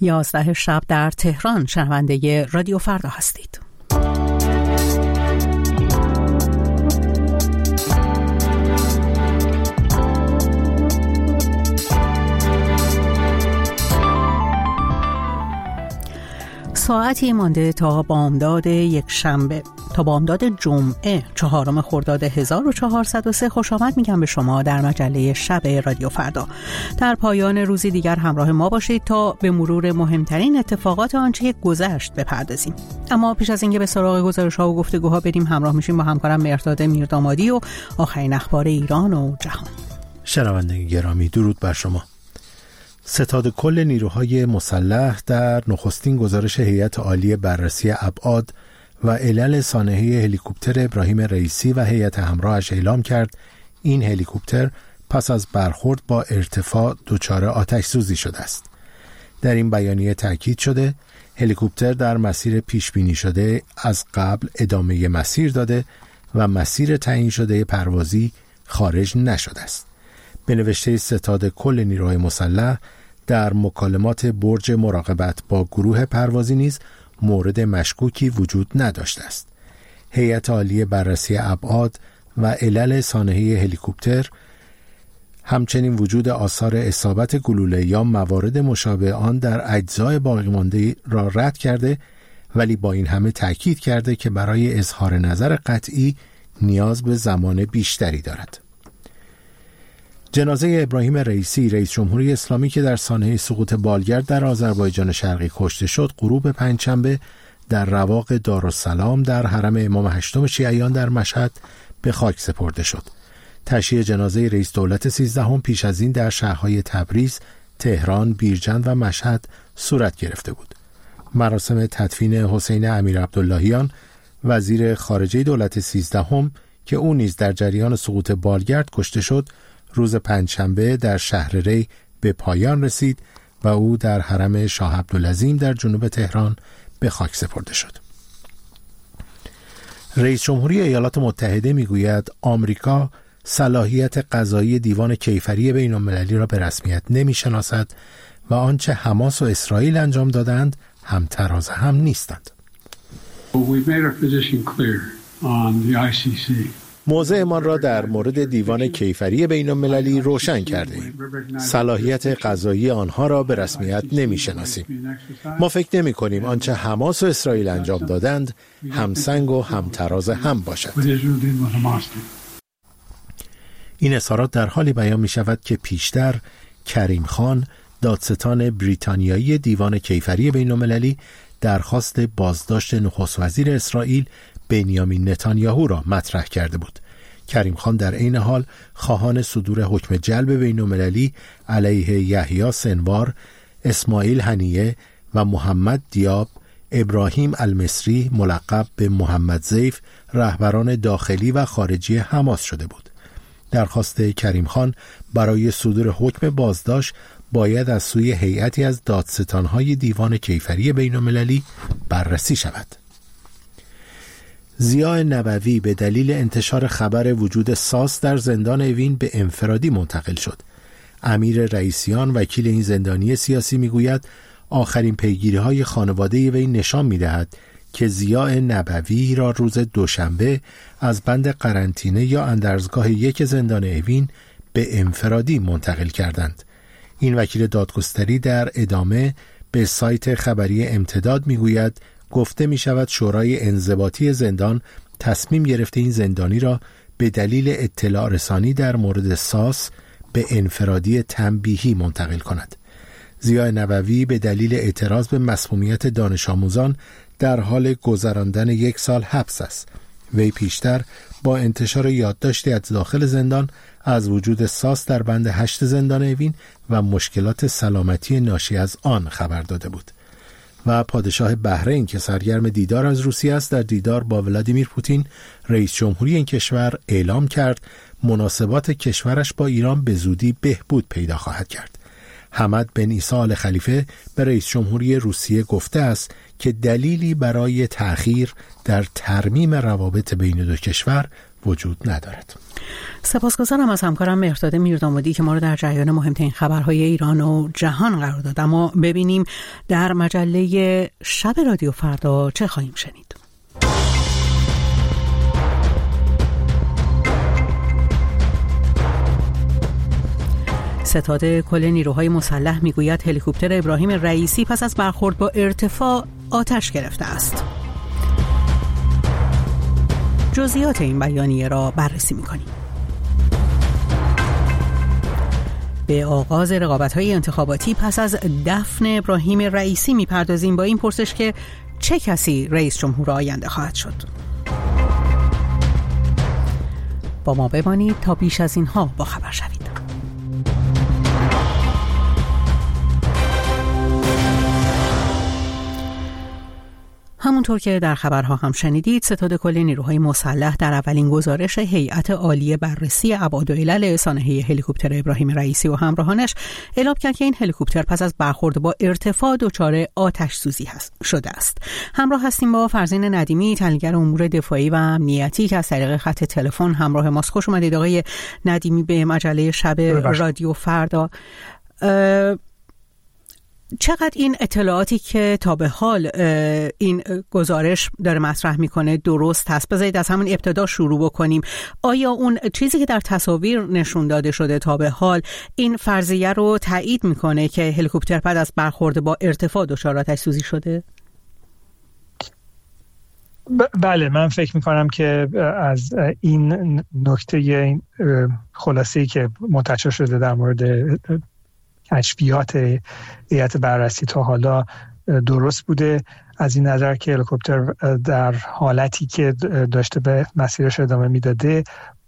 11 شب در تهران شنونده رادیو فردا هستید. ساعتی مانده تا بامداد یک شنبه، تا بامداد جمعه 4 خرداد 1403. خوش آمد میگم به شما در مجله شب رادیو فردا. در پایان روزی دیگر همراه ما باشید تا به مرور مهمترین اتفاقات آنچه گذشت بپردازیم. اما پیش از اینکه به سراغ گزارش‌ها و گفتگوها بریم، همراه میشیم با همکارم مهرداد میردامادی و آخرین اخبار ایران و جهان. شنوندگان گرامی، درود بر شما. ستاد کل نیروهای مسلح در نخستین گزارش هیئت عالی بررسی ابعاد و علل سانحه هلیکوپتر ابراهیم رئیسی و هیئت همراهش اعلام کرد این هلیکوپتر پس از برخورد با ارتفاع دچار آتش سوزی شده است. در این بیانیه تاکید شده هلیکوپتر در مسیر پیش بینی شده از قبل ادامه مسیر داده و مسیر تعیین شده پروازی خارج نشده است. به نوشته ستاد کل نیروهای مسلح در مکالمات برج مراقبت با گروه پروازی نیز مورد مشکوکی وجود نداشته است. هیئت عالی بررسی ابعاد و علل سانحه هلیکوپتر همچنین وجود آثار اصابت گلوله یا موارد مشابه آن در اجزای باقی مانده را رد کرده، ولی با این همه تأکید کرده که برای اظهار نظر قطعی نیاز به زمان بیشتری دارد. جنازه ابراهیم رئیسی، رئیس جمهوری اسلامی که در سانحه سقوط بالگرد در آذربایجان شرقی کشته شد، غروب پنجشنبه در رواق دارالسلام در حرم امام هشتم شیعیان در مشهد به خاک سپرده شد. تشییع جنازه رئیس دولت 13 پیش از این در شهرهای تبریز، تهران، بیرجند و مشهد صورت گرفته بود. مراسم تدفین حسین امیرعبداللهیان، وزیر خارجه دولت 13 که او نیز در جریان سقوط بالگرد کشته شد، روز پنجشنبه در شهر ری به پایان رسید و او در حرم شاه عبدالعظیم در جنوب تهران به خاک سپرده شد. رئیس جمهوری ایالات متحده میگوید آمریکا صلاحیت قضایی دیوان کیفری بین‌المللی را به رسمیت نمی‌شناسد و آنچه حماس و اسرائیل انجام دادند همتراز هم نیستند. موضعمان را در مورد دیوان کیفری بین‌المللی روشن کردیم. صلاحیت قضایی آنها را به رسمیت نمی‌شناسیم. ما فکر نمی‌کنیم آنچه حماس و اسرائیل انجام دادند همسنگ و همتراز هم باشد. این اظهارات در حالی بیان می‌شود که پیشتر کریم خان، دادستان بریتانیایی دیوان کیفری بین‌المللی، درخواست بازداشت نخست وزیر اسرائیل بنیامین نتانیاهو را مطرح کرده بود. کریم خان در عین حال خواهان صدور حکم جلب بین‌المللی علیه یحیی سنوار، اسماعیل هنیه و محمد دیاب، ابراهیم المصری ملقب به محمد ضیف، رهبران داخلی و خارجی حماس شده بود. درخواست کریم خان برای صدور حکم بازداشت باید از سوی هیئتی از دادستان‌های دیوان کیفری بین‌المللی بررسی شود. ضیاء نبوی به دلیل انتشار خبر وجود ساس در زندان اوین به انفرادی منتقل شد. امیر رئیسیان، وکیل این زندانی سیاسی، میگوید آخرین پیگیری‌های خانواده وی نشان می‌دهد که ضیاء نبوی را روز دوشنبه از بند قرنطینه یا اندرزگاه یک زندان اوین به انفرادی منتقل کردند. این وکیل دادگستری در ادامه به سایت خبری امتداد میگوید گفته می شود شورای انضباطی زندان تصمیم گرفته این زندانی را به دلیل اطلاع رسانی در مورد ساس به انفرادی تنبیهی منتقل کند. ضیاء نبوی به دلیل اعتراض به مسمومیت دانش آموزان در حال گذراندن 1 سال حبس است. وی پیشتر با انتشار یادداشتی از داخل زندان از وجود ساس در بند 8 زندان اوین و مشکلات سلامتی ناشی از آن خبر داده بود. و پادشاه بحرین که سرگرم دیدار از روسیه است، در دیدار با ولادیمیر پوتین رئیس جمهوری این کشور اعلام کرد مناسبات کشورش با ایران به زودی بهبود پیدا خواهد کرد. حمد بن عیسی آل خلیفه به رئیس جمهوری روسیه گفته است که دلیلی برای تأخیر در ترمیم روابط بین دو کشور وجود ندارد. سپاسگزارم از همکارم مهرداد میردامادی که ما رو در جریان مهمترین خبرهای ایران و جهان قرار داد. اما ببینیم در مجله شب رادیو فردا چه خواهیم شنید. ستاد کل نیروهای مسلح میگوید هلیکوپتر ابراهیم رئیسی پس از برخورد با ارتفاع آتش گرفته است. جزئیات این بیانیه را بررسی می‌کنیم. به آغاز رقابت‌های انتخاباتی پس از دفن ابراهیم رئیسی می‌پردازیم با این پرسش که چه کسی رئیس جمهور آینده خواهد شد؟ با ما بمانید تا بیش از اینها با خبر شوید. همونطور که در خبرها هم شنیدید، ستاد کل نیروهای مسلح در اولین گزارش هیئت عالی بررسی ابعاد و علل سانحه هلیکوپتر ابراهیم رئیسی و همراهانش اعلام کرد که این هلیکوپتر پس از برخورد با ارتفاع دچار آتش سوزی شده است. همراه هستیم با فرزین ندیمی، تحلیلگر امور دفاعی و امنیتی که از طریق خط تلفن همراه ماست. خوش اومدید آقای ندیمی به مجله شب رادیو فردا. چقدر این اطلاعاتی که تا به حال این گزارش داره مطرح میکنه درست هست؟ بذارید از همون ابتدا شروع بکنیم. آیا اون چیزی که در تصاویر نشون داده شده تا به حال این فرضیه رو تایید میکنه که هلیکوپتر بعد از برخورد با ارتفاع دچار آتش سوزی شده؟ بله، من فکر میکنم که از این نکته خلاصه‌ای که منتشر شده در مورد کشفیات هیئت بررسی تا حالا درست بوده، از این نظر که هلیکوپتر در حالتی که داشته به مسیرش ادامه میداده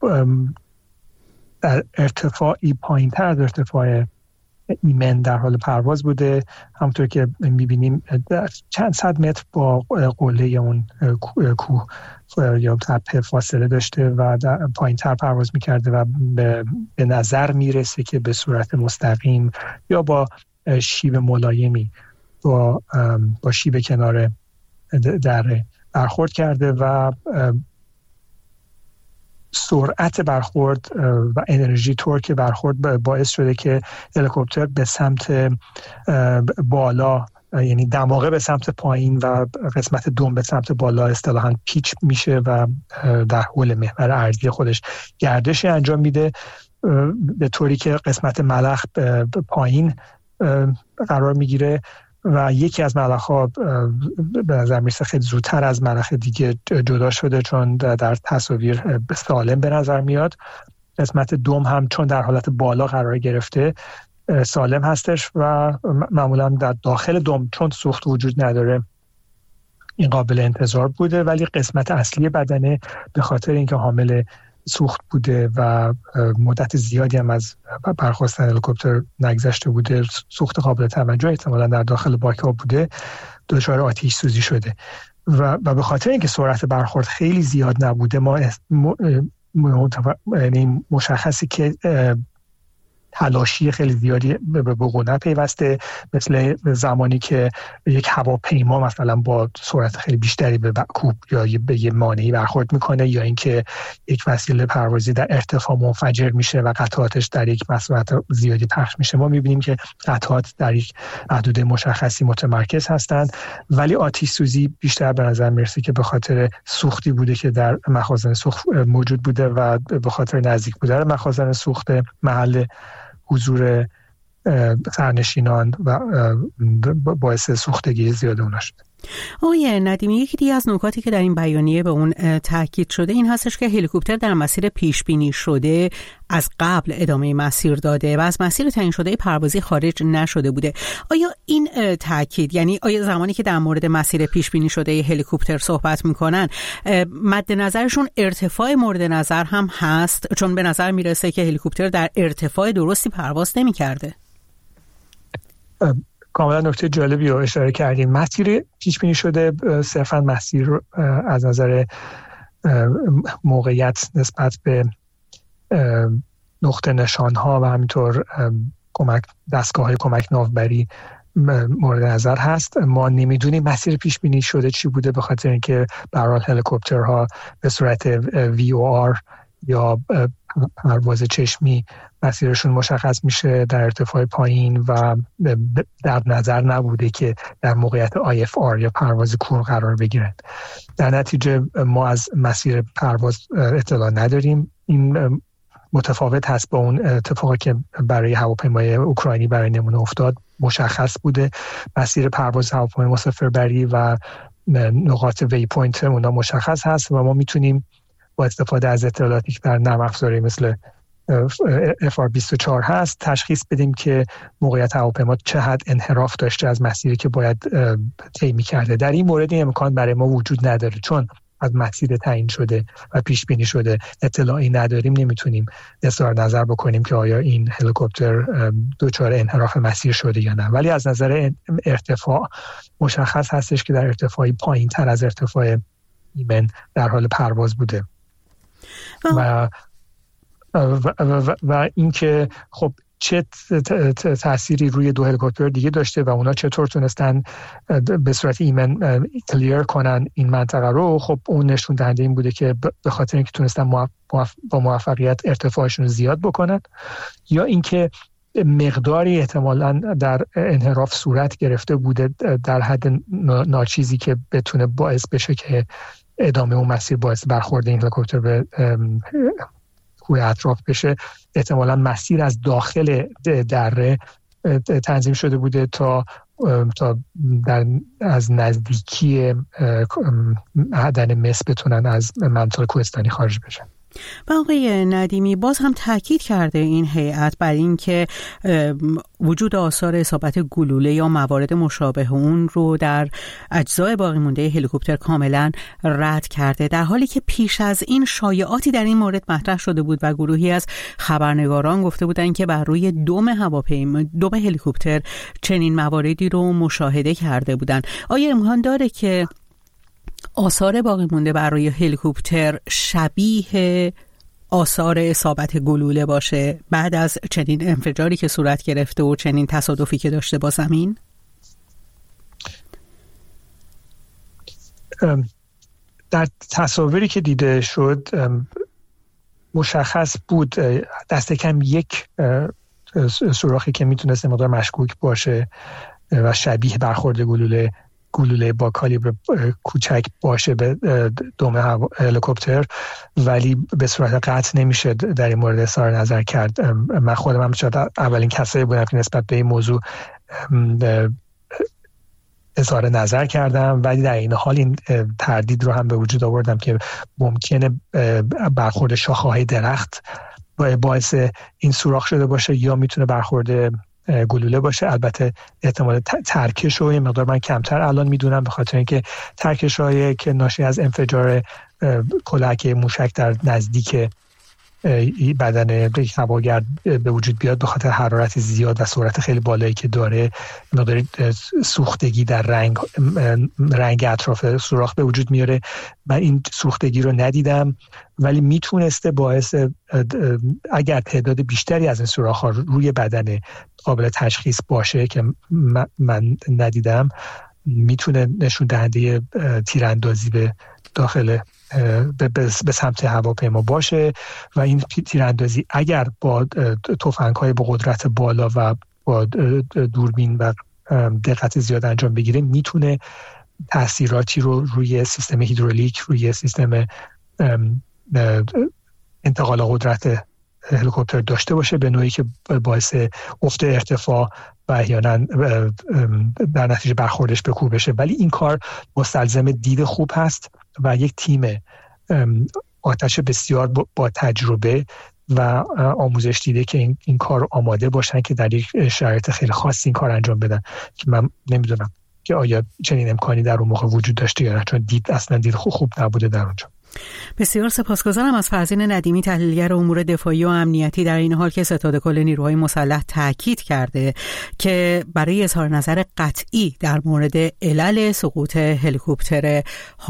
در ارتفاعی پایین‌تر از ارتفاع ایمن در حال پرواز بوده. همونطور که میبینیم در چند صد متر با قله اون کوه یا تپه فاصله داشته و پایین‌تر پرواز میکرده و به نظر میرسه که به صورت مستقیم یا با شیب ملایمی با شیب کنار دره برخورد کرده و سرعت برخورد و انرژی تورک برخورد باعث شده که هلیکوپتر به سمت بالا، یعنی دماغه به سمت پایین و قسمت دم به سمت بالا اصطلاحاً پیچ میشه و در حول محور ارضی خودش گردش انجام میده، به طوری که قسمت ملخ پایین قرار میگیره و یکی از ملخ‌ها به نظر میرسه خیلی زودتر از ملخ دیگه جدا شده، چون در تصاویر سالم به نظر میاد. قسمت دم هم چون در حالت بالا قرار گرفته سالم هستش و معمولا در داخل دم چون سوخت وجود نداره این قابل انتظار بوده، ولی قسمت اصلی بدنه به خاطر اینکه حامل سوخت بوده و مدت زیادی هم از برخاستن هلیکوپتر نگذشته بوده، سوخت قابل توجه احتمالاً در داخل باک‌ها بوده، دچار آتش سوزی شده و به خاطر اینکه سرعت برخورد خیلی زیاد نبوده ما مشخصی که تلاشی خیلی زیادی به بقونه پیوسته، مثل زمانی که یک هواپیما مثلا با سرعت خیلی بیشتری به کوه یا به یه مانعی برخورد میکنه، یا اینکه یک وسیله پروازی در ارتفاع منفجر میشه و قطعاتش در یک مسافت زیادی پخش میشه. ما میبینیم که قطعات در یک حدود مشخصی متمرکز هستند، ولی آتش سوزی بیشتر به نظر میرسه که به خاطر سوختی بوده که در مخازن سوخت موجود بوده و به خاطر نزدیک بودن مخازن سوخت محل حضور سرنشینان و باعث سوختگی زیاد اونا شد. آقای ندیمی، یکی دیگه از نکاتی که در این بیانیه به اون تاکید شده این هستش که هلیکوپتر در مسیر پیش بینی شده از قبل ادامه مسیر داده و از مسیر تعیین شده پروازی خارج نشده بوده. آیا این تاکید، یعنی آیا زمانی که در مورد مسیر پیش بینی شده هلیکوپتر صحبت میکنن مد نظرشون ارتفاع مورد نظر هم هست؟ چون به نظر میرسه که هلیکوپتر در ارتفاع درستی پرواز نمیکرده. کاملا نکته جالبی رو اشاره کردیم. مسیر پیش بینی شده صرفا مسیر از نظر موقعیت نسبت به نقطه نشانها و همینطور دستگاه‌های کمک ناوبری مورد نظر هست. ما نمیدونیم مسیر پیش بینی شده چی بوده، به خاطر اینکه به هر حال هلیکوپترها به صورت VOR یا پرواز چشمی مسیرشون مشخص میشه در ارتفاع پایین و در نظر نبوده که در موقعیت IFR یا پرواز کور قرار بگیرند. در نتیجه ما از مسیر پرواز اطلاع نداریم. این متفاوت هست با اون اتفاقی که برای هواپیمای اوکراینی برای نمونه افتاد. مشخص بوده مسیر پرواز هواپیمای مسافربری و نقاط وی پوینت اونا مشخص هست و ما میتونیم با استفاده از اطلاعاتی که در نرم افزاری مثل FR24 هست تشخیص بدیم که موقعیت هواپیما چه حد انحراف داشته از مسیری که باید طی می‌کرده. در این مورد این امکان برای ما وجود نداره، چون از مسیر تعیین شده و پیش بینی شده اطلاعی نداریم، نمیتونیم اظهار نظر بکنیم که آیا این هلیکوپتر دچار انحراف مسیر شده یا نه. ولی از نظر ارتفاع مشخص هستش که در ارتفاعی پایین‌تر از ارتفاع ایمن در حال پرواز بوده و اینکه خب چه تأثیری روی دو هلیکوپتر دیگه داشته و اونا چطور تونستن به صورت ایمن کلیر کنن این منطقه رو، خب اون نشون دهنده این بوده که به خاطر اینکه تونستن با موفقیت ارتفاعشون رو زیاد بکنن، یا اینکه مقداری احتمالاً در انحراف صورت گرفته بوده در حد ناچیزی که بتونه باعث بشه که ادامه اون مسیر باعث برخورد این هلیکوپتر به کوه اطراف بشه. احتمالاً مسیر از داخل دره تنظیم شده بوده تا از نزدیکی معدن مس بتونن از منطقه کوهستانی خارج بشن. و آقای ندیمی باز هم تاکید کرده این هیئت بر این که وجود آثار اصابت گلوله یا موارد مشابه اون رو در اجزای باقی مونده هلیکوپتر کاملا رد کرده، در حالی که پیش از این شایعاتی در این مورد مطرح شده بود و گروهی از خبرنگاران گفته بودن که بر روی دم هلیکوپتر چنین مواردی رو مشاهده کرده بودن. آیا امکان داره که آثار باقی مونده بر روی هلیکوپتر شبیه آثار اصابت گلوله باشه بعد از چنین انفجاری که صورت گرفته و چنین تصادفی که داشته با زمین؟ در تصاویری که دیده شد مشخص بود دست کم یک سوراخی که میتونست مقدار مشکوک باشه و شبیه برخورد گلوله با کالیبر کوچک باشه به دم هلیکوپتر، ولی به صورت قطع نمیشه در این مورد اظهار نظر کرد. من خودم شاید اولین کسایی بودم که نسبت به این موضوع اظهار نظر کردم، ولی در این حال این تردید رو هم به وجود آوردم که ممکنه برخورد شاخه‌های درخت باعث این سوراخ شده باشه یا میتونه برخورد گلوله باشه. البته احتمال ترکش رو یه مقدار من کمتر الان میدونم، به خاطر اینکه ترکش هایی که ناشی از انفجار کلاهک موشک در نزدیک بدن هواگرد به وجود بیاد به خاطر حرارت زیاد و سرعت خیلی بالایی که داره، مقدار سوختگی در رنگ اطراف سوراخ به وجود میاره. من این سوختگی رو ندیدم، ولی میتونسته باعث اگر تعداد بیشتری از این سوراخ‌ها روی بدن قابل تشخیص باشه که من ندیدم، میتونه نشون دهنده تیراندازی به داخل به سمت هواپیما باشه و این تیراندازی اگر با تفنگ‌های با قدرت بالا و با دوربین و دقت زیاد انجام بگیره میتونه تأثیراتی رو روی سیستم هیدرولیک، روی سیستم انتقال قدرت هلیکوپتر داشته باشه به نوعی که باعث افت ارتفاع و احیانا در نتیجه برخوردش به کوه بشه. ولی این کار مستلزم دید خوب هست و یک تیم آتش بسیار با تجربه و آموزش دیده که این کار آماده باشن که در یک شرایط خیلی خاص این کار انجام بدن که من نمیدونم که آیا چنین امکانی در اون موقع وجود داشته یا نه، چون اصلا دید خوب نبوده در اونجا. بسیار سپاسگزارم از فرزین ندیمی، تحلیلگر امور دفاعی و امنیتی، در این حال که ستاد کل نیروهای مسلح تاکید کرده که برای اظهار نظر قطعی در مورد علل سقوط هلیکوپتر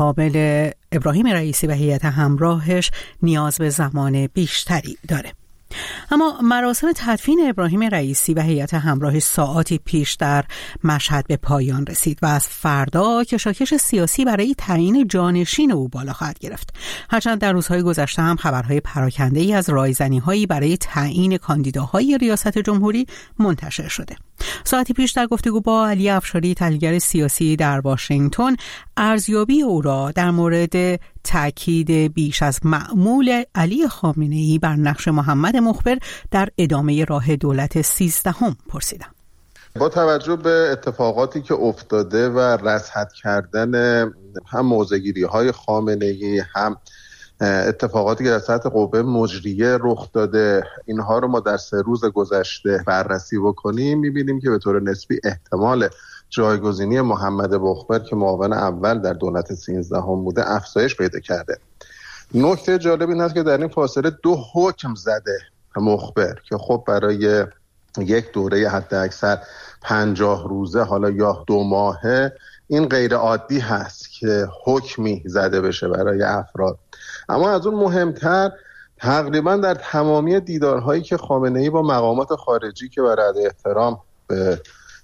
حامل ابراهیم رئیسی و هیئت همراهش نیاز به زمان بیشتری داره. اما مراسم تدفین ابراهیم رئیسی و هیئت همراه ساعاتی پیش در مشهد به پایان رسید و از فردا کشاکش سیاسی برای تعیین جانشین او بالا خواهد گرفت. هرچند در روزهای گذشته هم خبرهای پراکنده‌ای از رایزنی‌هایی برای تعیین کاندیداهای ریاست جمهوری منتشر شده. ساعتی پیش در گفتگو با علی افشاری، تحلیلگر سیاسی در واشنگتن، ارزیابی او را در مورد تأکید بیش از معمول علی خامنه‌ای بر نقش محمد مخبر در ادامه راه دولت 13 پرسیدم. با توجه به اتفاقاتی که افتاده و رصد کردن هم موضع‌گیری‌های خامنه‌ای، هم اتفاقاتی که در سطح قوه مجریه رخ داده، اینها رو ما در 3 روز گذشته بررسی بکنیم، می‌بینیم که به طور نسبی احتمال جایگزینی محمد مخبر که معاون اول در دولت 13 بوده افزایش پیدا کرده. نکته جالب این است که در این فاصله 2 حکم زده مخبر که خب برای یک دوره حد اکثر 50 روزه حالا یا 2 ماهه این غیر عادی هست که حکمی زده بشه برای افراد. اما از اون مهمتر تقریبا در تمامی دیدارهایی که خامنه‌ای با مقامات خارجی که برای احترام به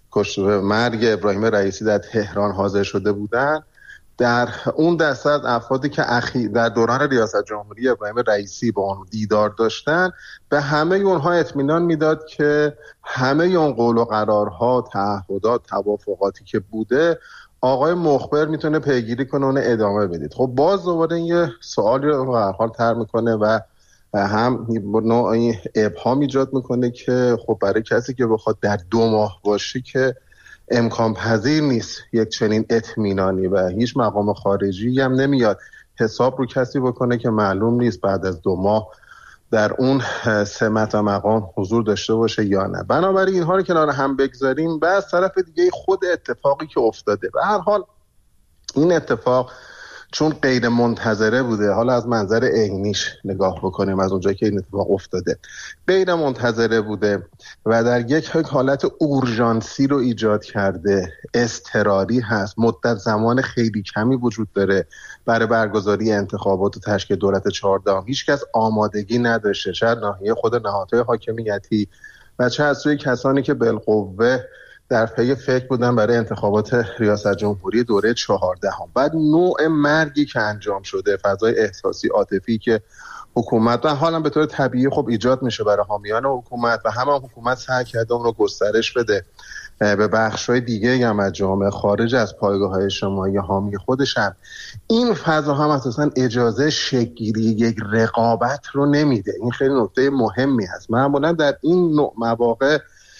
مرگ ابراهیم رئیسی در تهران حاضر شده بودند، در اون دسته از افرادی که در دوران ریاست جمهوری ابراهیم رئیسی با اون دیدار داشتن، به همه اونها اطمینان میداد که همه اون قول و قرارها، تعهدات، توافقاتی که بوده آقای مخبر میتونه پیگیری کنه اون ادامه بدید. خب باز دوباره این یه سوالی رو به هر حال طرح میکنه و هم نوعی ابهام ایجاد میکنه که خب برای کسی که بخواد در 2 ماه باشی که امکان پذیر نیست یک چنین اطمینانی و هیچ مقام خارجی هم نمیاد حساب رو کسی بکنه که معلوم نیست بعد از 2 ماه در اون سمت و مقام حضور داشته باشه یا نه. بنابراین اینها رو کنار هم بگذاریم و از طرف دیگه خود اتفاقی که افتاده، به هر حال این اتفاق چون غیر منتظره بوده، حالا از منظر عینیش نگاه بکنیم از اونجایی که این اتفاق افتاده، غیر منتظره بوده و در یک حالت اورژانسی رو ایجاد کرده، اضطراری هست، مدت زمان خیلی کمی وجود داره برای برگزاری انتخابات و تشکیل دولت 14. هیچ کس آمادگی نداشته، چه ناحیه خود نهادهای حاکمیتی و چه از سوی کسانی که بالقوه در پی فکر بودن برای انتخابات ریاست جمهوری دوره 14. بعد نوع مرگی که انجام شده، فضای احساسی عاطفی که حکومت و حالا به طور طبیعی خب ایجاد میشه برای حامیان حکومت و همه حکومت سعی کرده اون رو گسترش بده به بخش‌های دیگه هم از جامعه خارج از پایگاه‌های اجتماعی حامی خودش هم. این فضا هم اساساً اجازه شکل‌گیری یک رقابت رو نمیده. این خیلی نکته مهمی هست. معمولاً در این نوع مواقع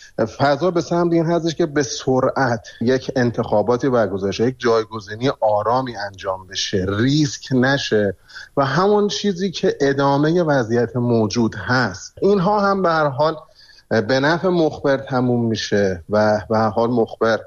فضا به سمت این هستش که به سرعت یک انتخاباتی برگزار شه، یک جایگزینی آرامی انجام بشه، ریسک نشه و همون چیزی که ادامه وضعیت موجود هست اینها هم به هر حال به نفع مخبر تموم میشه و به هر حال مخبر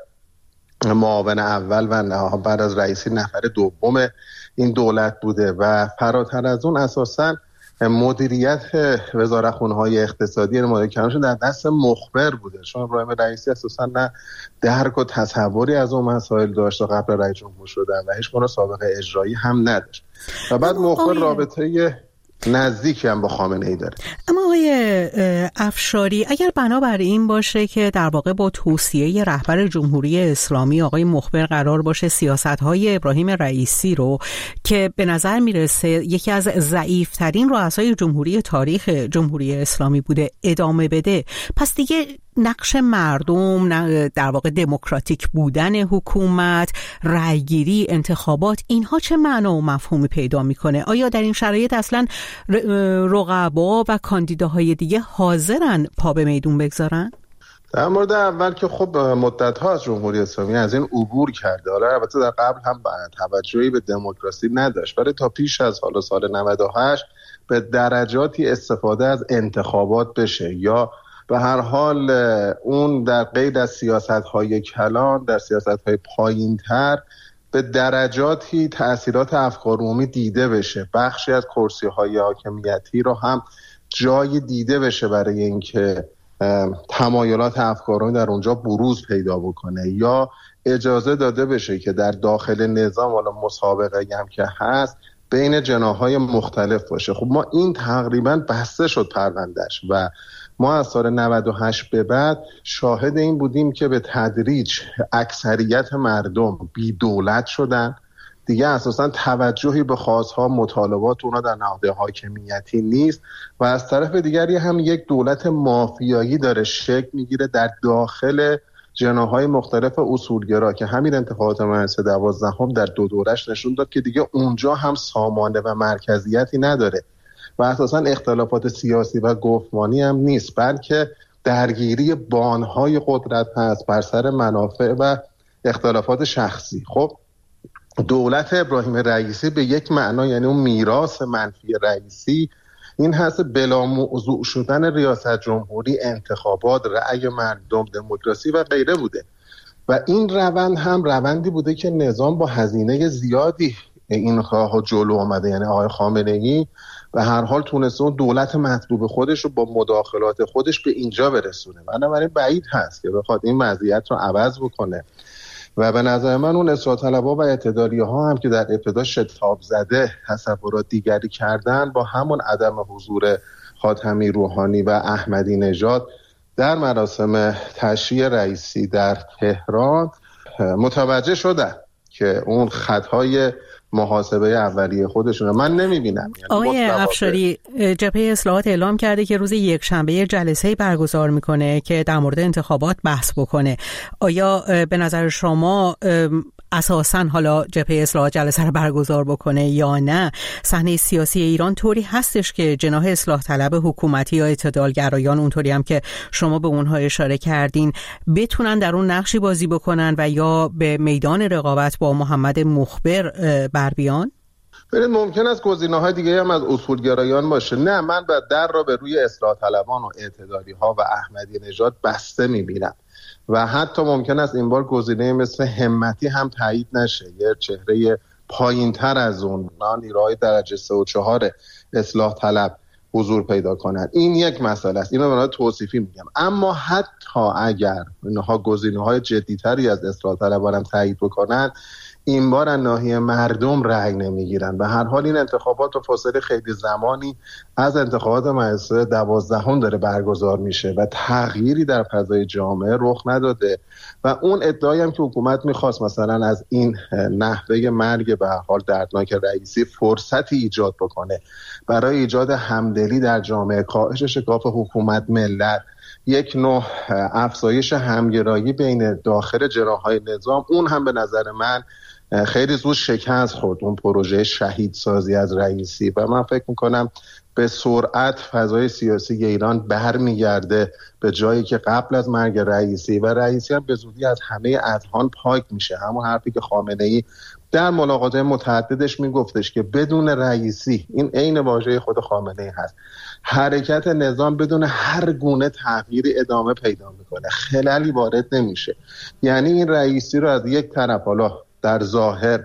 معاون اول و بعد از رئیسی نفر دوم این دولت بوده و فراتر از اون اساساً مدیریت وزارتخونه‌های اقتصادی مدیریتشون در دست مخبر بوده، چون ابراهیم رئیسی اساساً نه درک و تصوری از اون مسائل داشت و قبل رئیس جمهور شدن و هیچ گونه سابقه اجرایی هم نداشت و بعد مخبر رابطه نزدیکی هم با خامنه‌ای داره. اما آقای افشاری، اگر بنابر این باشه که در واقع با توصیه رهبر جمهوری اسلامی آقای مخبر قرار باشه سیاست‌های ابراهیم رئیسی رو که به نظر میرسه یکی از ضعیف‌ترین رؤسای جمهوری تاریخ جمهوری اسلامی بوده ادامه بده، پس دیگه نقش مردم، در واقع دموکراتیک بودن حکومت، رأیگیری، انتخابات، اینها چه معنا و مفهومی پیدا میکنه؟ آیا در این شرایط اصلا رقبا و کاندیداهای دیگه حاضرن پا به میدون بگذارن؟ در مورد اول که خب مدت‌ها از جمهوری اسلامی از این عبور کرده، حالا البته در قبل هم توجهی به دموکراسی نداشت، ولی تا پیش از حالا سال 98 به درجاتی استفاده از انتخابات بشه یا به هر حال اون در قید از سیاست‌های کلان، در سیاست‌های پایین‌تر به درجاتی تأثیرات افکار عمومی دیده بشه، بخشی از کرسی‌های حاکمیتی رو هم جای دیده بشه برای اینکه تمایلات افکار عمومی در اونجا بروز پیدا بکنه یا اجازه داده بشه که در داخل نظام، حالا مسابقه هم که هست، بین جناح‌های مختلف باشه. خب ما این تقریبا بسته شد پروندهش و ما از سال 98 به بعد شاهد این بودیم که به تدریج اکثریت مردم بی دولت شدن، دیگه اساساً توجهی به خواست‌ها مطالبات اونا در نهاد حاکمیتی نیست و از طرف دیگری هم یک دولت مافیایی داره شکل میگیره در داخل جناح‌های مختلف اصولگرا که همین انتخابات مجلس 12 در دو دورش نشون داد که دیگه اونجا هم سامانه و مرکزیتی نداره و اساساً اختلافات سیاسی و گفتمانی هم نیست، بلکه درگیری بانهای قدرت هست بر سر منافع و اختلافات شخصی. خب دولت ابراهیم رئیسی به یک معنا، یعنی اون میراث منفی رئیسی، این هست بلا موضوع شدن ریاست جمهوری، انتخابات، رأی مردم، دموکراسی و غیره بوده و این روند هم روندی بوده که نظام با هزینه زیادی اینها جلو آمده، یعنی آقای خامنه‌ای به هر حال تونسته اون دولت مطلوب خودش رو با مداخلات خودش به اینجا برسونه. بنابراین بعید هست که بخواد این وضعیت رو عوض بکنه و به نظر من اون اصلاح طلبها و اعتدالی‌ها هم که در ابتدا شتاب زده تصورات دیگری کردن، با همون عدم حضور خاتمی، روحانی و احمدی نژاد در مراسم تشییع رئیسی در تهران متوجه شدن که اون خطای محاسبه اولیه خودشونه. من نمیبینم. آقای افشاری، جبهه اصلاحات اعلام کرده که روز یکشنبه جلسه برگزار میکنه که در مورد انتخابات بحث بکنه. آیا به نظر شما اساساً حالا جبهه اصلاحات جلسه رو برگزار بکنه یا نه؟ صحنه سیاسی ایران طوری هستش که جناح اصلاح طلب حکومتی یا اعتدالگرایان، اونطوری هم که شما به اونها اشاره کردین، بتونن در اون نقشی بازی بکنن و یا به میدان رقابت با محمد مخبر بر بیان؟ ممکن است گزینه‌های دیگه هم از اصولگرایان باشه. نه، من در را به روی اصلاح طلبان و اعتدالی‌ها و احمدی نژاد بسته می‌بینم و حتی ممکن است این بار گزینه مثل همتی هم تایید نشه، یه چهره پایین‌تر از اون نیروهای درجه 3 و 4 اصلاح طلب حضور پیدا کنند. این یک مسئله است، اینو برای توصیفی میگم. اما حتی اگر اینها گزینه‌های جدی‌تری از اصلاح طلبان هم تایید بکنن، این بار از ناحیه مردم رأی نمیگیرن. به هر حال این انتخابات و فاصله خیلی زمانی از انتخابات مجلس 12 داره برگزار میشه و تغییری در فضای جامعه رخ نداده و اون ادعایی هم که حکومت میخواست مثلا از این نحوه مرگ به هر حال دردناک رئیسی فرصتی ایجاد بکنه برای ایجاد همدلی در جامعه، کاهش شکاف حکومت ملت، یک نوع افزایش همگرایی بین داخل جناح‌های نظام، اون هم به نظر من خیلی زود شکست خورد، اون پروژه شهیدسازی از رئیسی. و من فکر میکنم به سرعت فضای سیاسی ایران برمیگرده به جایی که قبل از مرگ رئیسی و رئیسی هم به زودی از همه اذهان پاک میشه. همون حرفی که خامنه‌ای در ملاقات متعددش میگفتش که بدون رئیسی، این عین واژه خود خامنه‌ای هست، حرکت نظام بدون هر گونه تغییری ادامه پیدا میکنه، خللی وارد نمیشه. یعنی این رئیسی رو از یک طرف حالا در ظاهر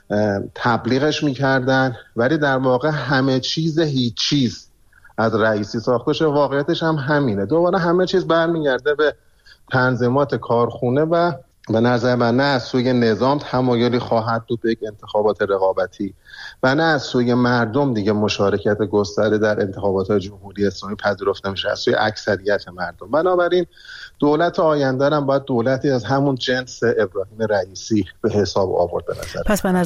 تبلیغش میکردن ولی در واقع همه چیز هیچ چیز از رئیسی ساخته شده. واقعیتش هم همینه، دوباره همه چیز برمیگرده به تنظیمات کارخونه و به نظر من نه از سوی نظام تمایلی خواهد بود به یک انتخابات رقابتی و نه از سوی مردم دیگه مشارکت گسترده در انتخابات جمهوری اسلامی پذیرفته میشه از سوی اکثریت مردم. بنابراین دولت آینده هم باید دولتی از همون جنس ابراهیم رئیسی به حساب آورد به نظر.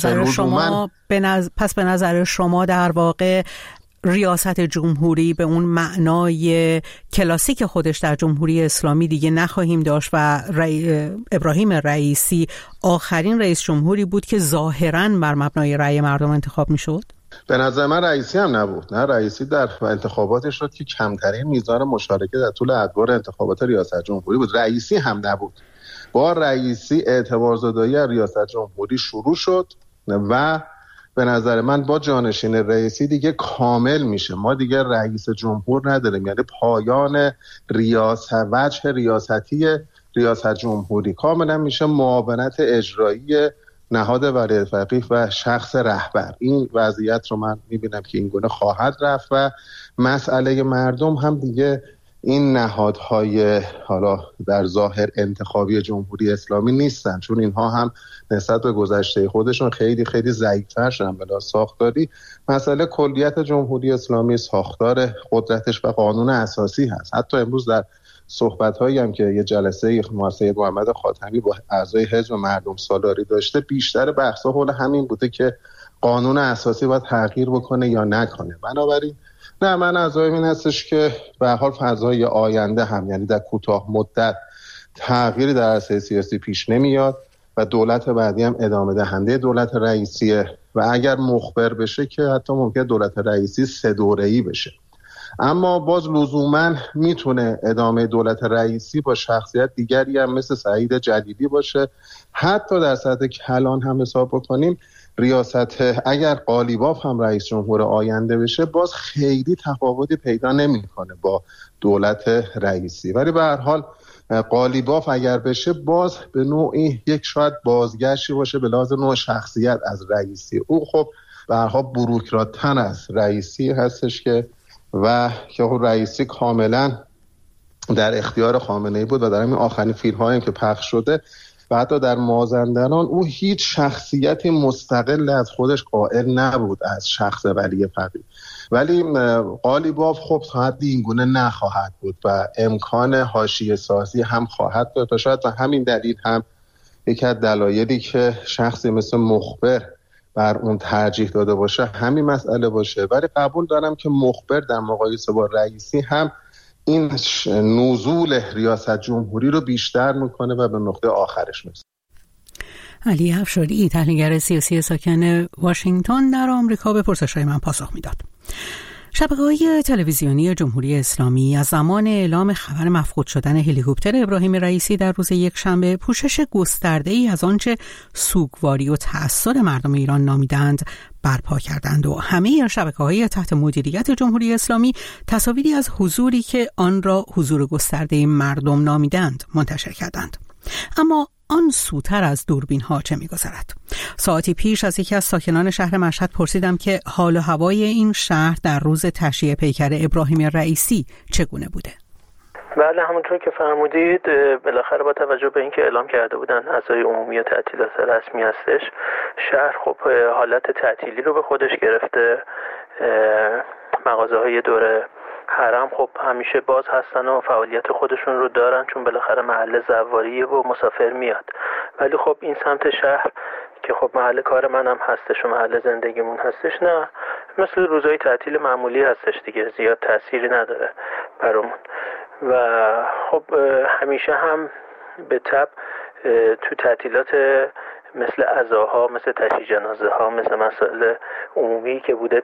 پس به نظر شما در واقع ریاست جمهوری به اون معنای کلاسیک خودش در جمهوری اسلامی دیگه نخواهیم داشت و ابراهیم رئیسی آخرین رئیس جمهوری بود که ظاهراً بر مبنای رأی مردم انتخاب میشد؟ به نظر من رئیسی هم نبود. نه، رئیسی در انتخاباتش شد که کمترین میزان مشارکت در طول ادوار انتخابات ریاست جمهوری بود. رئیسی هم نبود. با رئیسی اعتبارزدایی از ریاست جمهوری شروع شد و به نظر من با جانشین رئیسی دیگه کامل میشه. ما دیگه رئیس جمهور نداریم، یعنی پایان وجه ریاستی ریاست جمهوری کاملا میشه معاونت اجرایی نهاد ولی فقیه و شخص رهبر. این وضعیت رو من میبینم که این گونه خواهد رفت و مسئله مردم هم دیگه این نهادهای حالا در ظاهر انتخابی جمهوری اسلامی نیستن، چون اینها هم نسبت به گذشته خودشون خیلی خیلی ضعیف‌تر شدن بلا ساختاری. مسئله کلیت جمهوری اسلامی ساختار قدرتش و قانون اساسی هست. حتی امروز در صحبت‌هایی هم که یه جلسه سید محمد خاتمی با اعضای حزب مردم سالاری داشته، بیشتر بحث‌ها حول همین بوده که قانون اساسی باید تغییر بکنه یا نکنه. بنابراین نه، من نظرم این هستش که به هر حال فضای آینده هم، یعنی در کوتاه مدت تغییری در عرصه سیاسی پیش نمیاد و دولت بعدی هم ادامه دهنده دولت رئیسیه و اگر مخبر بشه که حتی ممکنه دولت رئیسی 3 دوره‌ای بشه. اما باز لزوماً میتونه ادامه دولت رئیسی با شخصیت دیگری هم مثل سعید جلیلی باشه. حتی در سطح کلان هم حساب بکنیم، ریاست اگر قالیباف هم رئیس جمهور آینده بشه، باز خیلی تفاوتی پیدا نمیکنه با دولت رئیسی. ولی به هر حال قالیباف اگر بشه، باز به نوعی یک شاید بازگشتی باشه به لحاظ نوع شخصیت از رئیسی. او خب به هر حال بوروکرات‌تر از رئیسی هستش که رئیسی کاملا در اختیار خامنه‌ای بود و در همین آخرین فیلم‌هایی که پخش شده و حتی در مازندران او هیچ شخصیتی مستقل از خودش قائل نبود از شخص ولی فقیه. ولی قالیباف خب تا حدی اینگونه نخواهد بود و امکان حاشیه سازی هم خواهد داشت و شاید به همین دلیل هم یکی از دلایلی که شخصی مثل مخبر بر اون ترجیح داده باشه همین مسئله باشه. ولی قبول دارم که مخبر در مقایسه با رئیسی هم این نزول ریاست جمهوری رو بیشتر میکنه و به نقطه آخرش میرسه. علی افشاری، تحلیلگر سیاسی ساکن واشنگتن، در آمریکا به پرسش‌های من پاسخ میداد. شبکه‌های تلویزیونی جمهوری اسلامی از زمان اعلام خبر مفقود شدن هلیکوپتر ابراهیم رئیسی در روز یکشنبه پوشش گسترده‌ای از آنچه سوگواری و تأثیر مردم ایران نامیدند برپا کردند و همه شبکه‌های تحت مدیریت جمهوری اسلامی تصاویری از حضوری که آن را حضور گسترده مردم نامیدند منتشر کردند. اما آن سوتر از دوربین ها چه می‌گذرد؟ ساعتی پیش از یکی از ساکنان شهر مشهد پرسیدم که حال و هوای این شهر در روز تشییع پیکر ابراهیم رئیسی چگونه بوده. بله، همونطور که فرمودید، بالاخره با توجه به اینکه اعلام کرده بودن اعضای عمومی تعطیلات رسمی هستش، شهر خب حالت تعطیلی رو به خودش گرفته. مغازه‌های دور حرم خب همیشه باز هستن و فعالیت خودشون رو دارن، چون بالاخره محل زواریه و مسافر میاد. ولی خب این سمت شهر که خب محل کار منم هستش و محل زندگیمون هستش، نه، مثل روزهای تعطیل معمولی هستش دیگه، زیاد تأثیری نداره برامون. و خب همیشه هم به تبع تو تعطیلات مثل عزاها، مثل تشییع جنازه ها، مثل مسائل عمومی که بوده،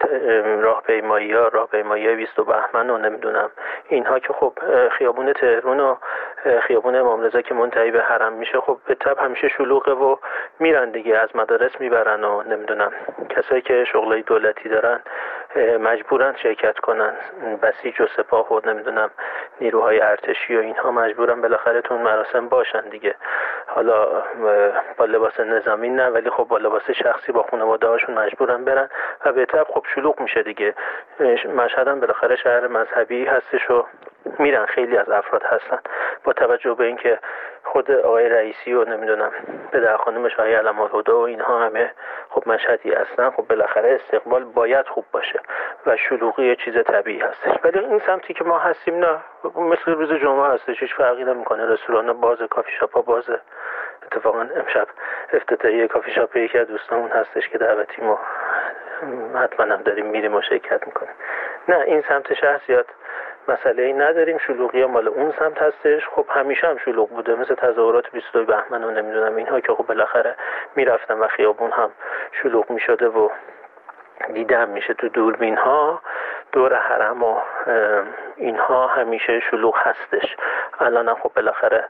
راهپیمایی 20 بهمن و نمیدونم اینها که خب خیابون تهران و خیابون امام رضا که منتهی به حرم میشه، خب به تبع همیشه شلوغه و میرن دیگه، از مدارس میبرن و نمیدونم کسایی که شغلای دولتی دارن مجبورن شرکت کنن، بسیج و سپاه و نمیدونم نیروهای ارتشی و اینها مجبورن بالاخره تو مراسم باشن دیگه. حالا با لباس نظامی نه، ولی خب با لباس شخصی با خانواده هاشون مجبورن برن و به طب خب شلوغ میشه دیگه. مشهد هم بالاخره شهر مذهبی هستش و میرن، خیلی از افراد هستن. با توجه به اینکه خود آقای رئیسی و نمیدونم پدر خانومش آقای علم‌الهدی و اینها همه خب مشهدی هستن، خب بالاخره استقبال باید خوب باشه و شلوغی یه چیز طبیعی هستش. ولی این سمتی که ما هستیم نه، مثل روز جمعه هستش، هیچ فرقی نمیکنه. رستوران باز، کافی شاپ‌ها بازه. اتفاقا امشب افتتاحیه کافی شاپ یکی از دوستامون هستش که دعوتیم و حتما هم داریم میریم و شرکت میکنیم. نه، این سمت شهر زیاد مسئله ای نداریم، شلوغی مال اون سمت هستش. خب همیشه هم شلوغ بوده، مثل تظاهرات 22 بهمن و نمیدونم اینها که خب بالاخره میرفتن و خیابون هم شلوغ میشده و دیده هم میشه تو دوربین ها. دور حرم و اینها همیشه شلوغ هستش. الان هم خب بالاخره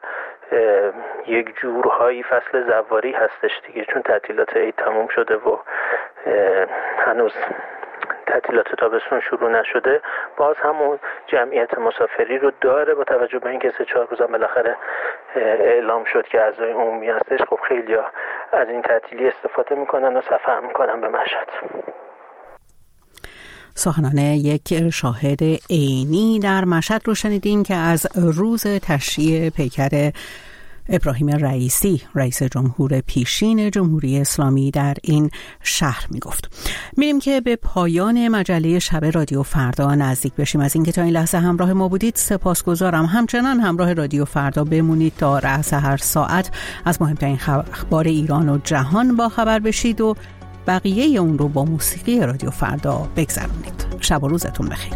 یک جورهایی فصل زواری هستش دیگه، چون تعطیلات عید تموم شده و هنوز تعطیلات تابستون شروع نشده. باز همون جمعیت مسافری رو داره، با توجه به اینکه 3-4 روز بالاخره اعلام شد که اعضای عمومی هستش. خب خیلی از این تعطیلی استفاده میکنن و سفر میکنن به مشهد. سخنان یک شاهد عینی در مشهد رو شنیدیم که از روز تشییع پیکر ابراهیم رئیسی رئیس جمهور پیشین جمهوری اسلامی در این شهر میگفت. میریم که به پایان مجله شب رادیو فردا نزدیک بشیم. از اینکه تا این لحظه همراه ما بودید سپاسگزارم. همچنان همراه رادیو فردا بمونید تا رأس هر ساعت از مهمترین اخبار ایران و جهان با خبر بشید و بقیه اون رو با موسیقی رادیو فردا بگذرونید. شب و روزتون بخیر.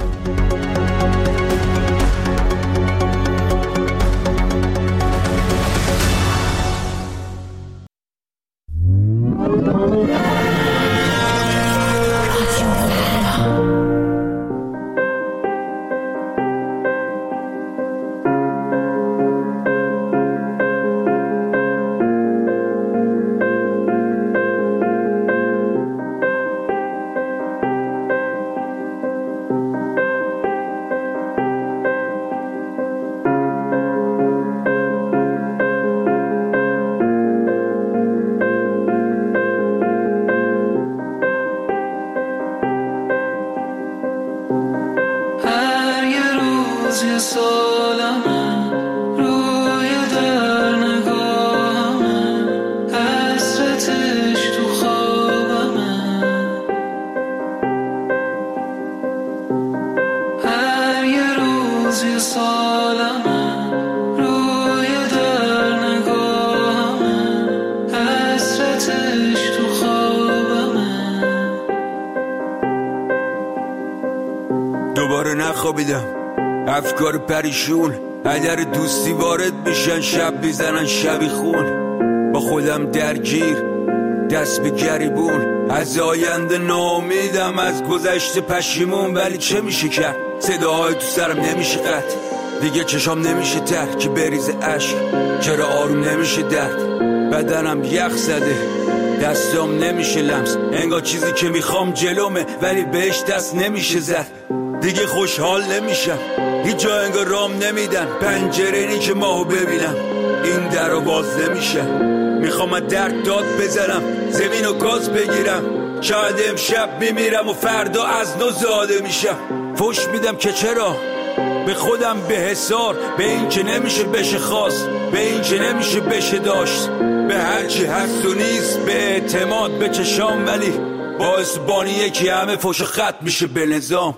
دوباره نخوابیدم، افکار پریشون اگر دوستی وارد میشن، شب میزنن شبی خون، با خودم درگیر دست به گریبون، از آینده ناامیدم، از گذشته پشیمون. ولی چه میشه کرد؟ صداهای تو سرم نمیشه قطع، دیگه چشام نمیشه تر که بریزه عشق، چرا آروم نمیشه درد، بدنم یخ زده، دستام نمیشه لمس، انگار چیزی که میخوام جلومه ولی بهش دست نمیشه زد، دیگه خوشحال نمیشم، هیچ جا انگار رام نمیدن، پنجره‌ای که ماهو ببینم این درو باز نمیشه، میخوام از درد داد بزنم، زمین و گاز بگیرم، شاید امشب میمیرم و فردا از نو زاده میشم، فوش میدم که چرا به خودم به حسار، به این که نمیشه بشه خواست، به این که نمیشه بشه داشت، به هرچی هست و نیست، به اعتماد به چشام، ولی باعث بانی یکی همه فوش خط میشه به نظام.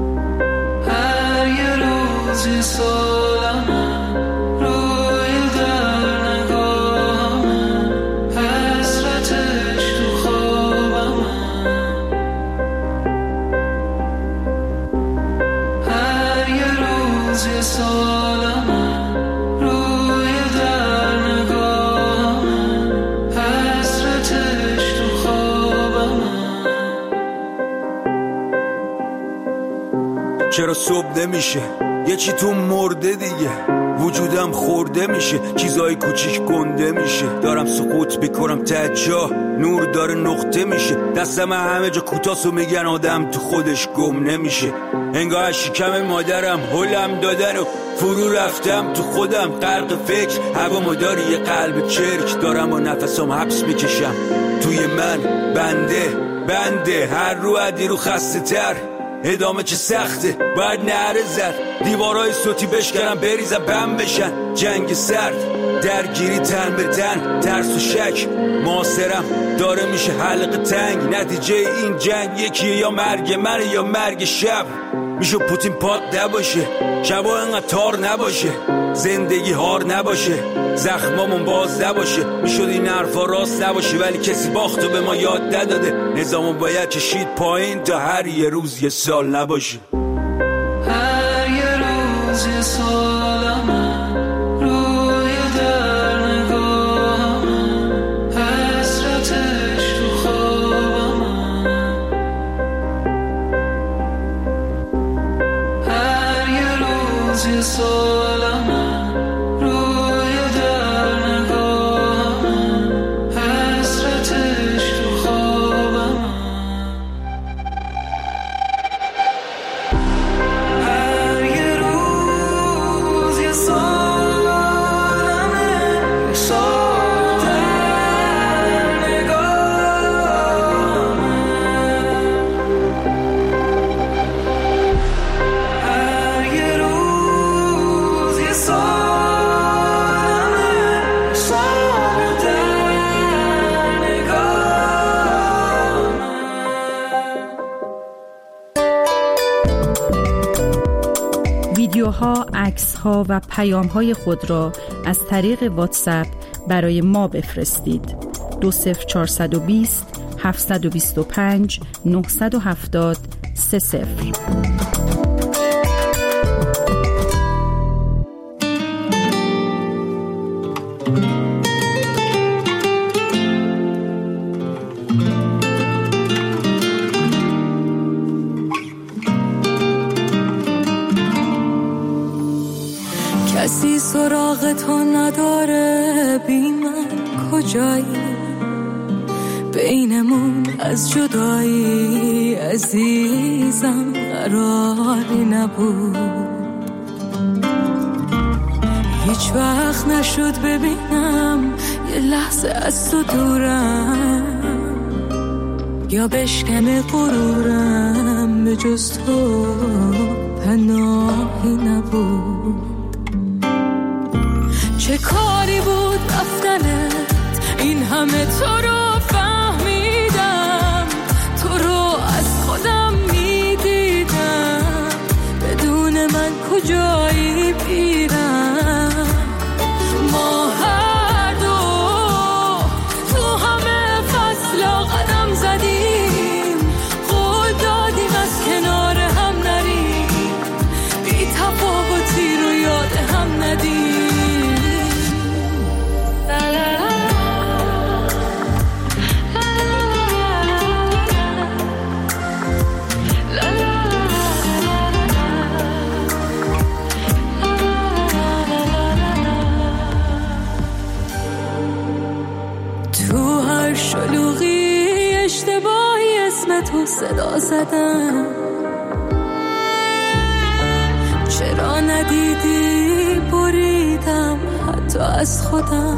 هر یه روزی سالمه روی در نگاهمه، حسرتش تو خوابمه، هر یه روزی سالمه روی در نگاهمه، حسرتش تو خوابمه. چرا صبح نمیشه؟ یه چی تو مرده دیگه، وجودم خورده میشه، چیزای کوچیک گنده میشه، دارم سقوط میکنم ته جا، نور داره نقطه میشه، دستم همه جا کوتاست و میگن آدم تو خودش گم نمیشه، انگار شکم مادرم هلم دادن و فرو رفتم تو خودم، غرق فکر هوامو داری یه قلب چرک، دارم و نفسم حبس میکشم توی من، بنده هر رو عدی رو خسته تر، ادامه چه سخته باید نعره زد، دیوارای صوتی بشکنم بریزم بم بشن، جنگ سرد درگیری تن به تن، ترس و شک معاصرم داره میشه حلقه تنگ، نتیجه این جنگ یکیه، یا مرگ من یا مرگ شب، میشه پوتین پاک نباشه، شبا انقدر تار نباشه، زندگی هار نباشه، زخمامون باز نباشه، میشد این حرفا راست نباشه، ولی کسی باختو به ما یاد نداده، نظامون باید کشید پایین تا هر یه روز یه سال نباشه. هر یه روز یه سالمه روی در نگاهمه، حسرتش تو خوابمه، هر یه روز یه سالمه روی در نگاهمه، حسرتش تو خوابمه. هر یه روز ها، عکس ها و پیام های خود را از طریق واتساپ برای ما بفرستید. 20420 725 970 30. کسی سراغ تو نداره، بی من کجایی؟ بینمون از جدایی عزیزم قراری نبود. هیچ وقت نشد ببینم یه لحظه از تو دورم، یا بشکنه غرورم، به جز تو پناهی نبود. چه کاری بود رفتنت، این همه تو رو فهمیدم، تو رو از خودم میدیدم، بدون من کجایی بیرم؟ ما هر دو تو همه فصلا قدم زدیم، قول دادیم از کنار هم نریم، بی تفاوتی رو یاد هم ندیم. شلوغی اشتباهی اسم تو صدا زدم، چرا ندیدی بریدم حتی از خودم.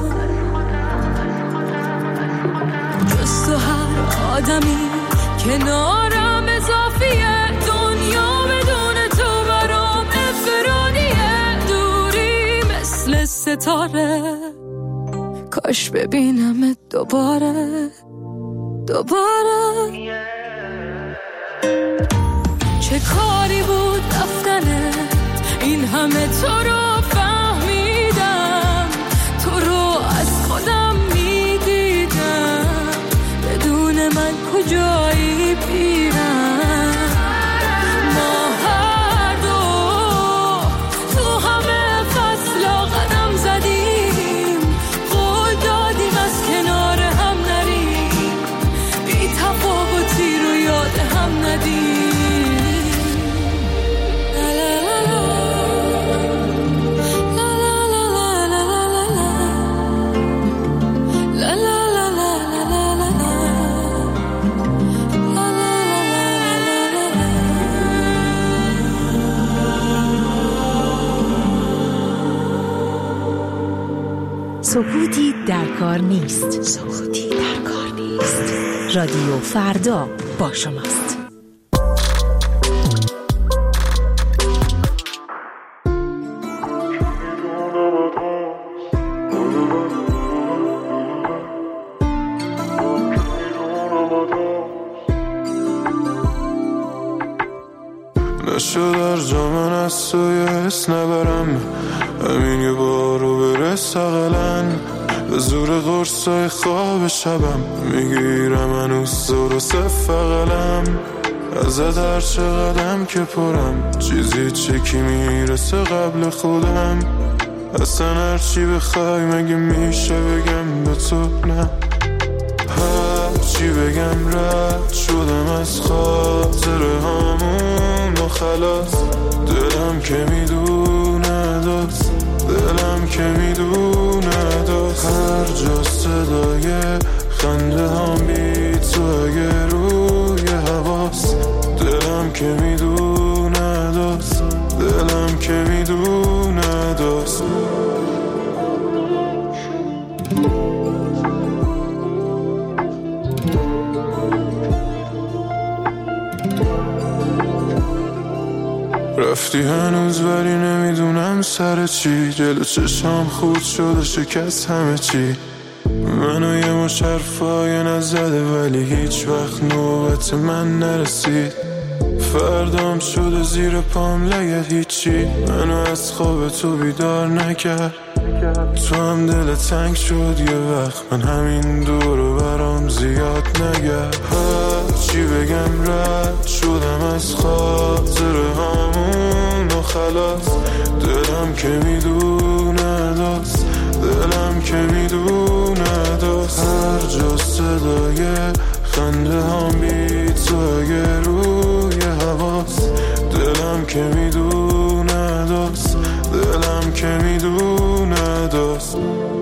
جز تو هر آدمی کنارم اضافیه، دنیا بدون تو برام افرانیه، دوری مثل ستاره، کاش ببینمت دوباره. چه کاری بود رفتنت، این همه تو رو فهمیدم، تو رو از خودم میدیدم، بدون من کجایی بیرم؟ ما هر دو تو همه فصلا قدم زدیم، قول دادیم از کنار هم نریم، بی تفاوتی رو یاد هم ندیم. سکوتی در کار نیست. رادیو فردا با شماست. نشد در جامن از توی حس نبرم، همین یه بارو برس اقلن، به زور قرصای خواب شبم میگیرم هنوز درست فقلم، ازت هر چه قدم که پرم چیزی چکی میرسه قبل خودم، اصلا هر چی بخوای مگه میشه بگم به تو نه؟ هر چی بگم رد شدم از خاطره هامون و خلاص، دلم که میدونه داست، دلم که میدونه داست، هر جا صدای خنده هم بی تو اگه روی حواست، دلم که میدونه داست، دلم که میدونه داست. رفتی هنوز ولی نمیدونم سر چی، جلو چشام خورد شد و شکست همه چی، منو یه مش حرفای نزده ولی هیچ وقت نوبت من نرسید، فردام شده زیر پام لگت، هیچی منو از خواب تو بیدار نکرد. تو هم دل تنگ شد یه وقت، من همین دورو برام زیاد نگرد. چی بگم رد شدم از خاطر همون و خلاص. دلم که میدونه داست، دلم که میدونه داست. هر جا صدای خنده هم بی تو اگه روی حواست. دلم که میدونه داست، دلم که میدونه داست.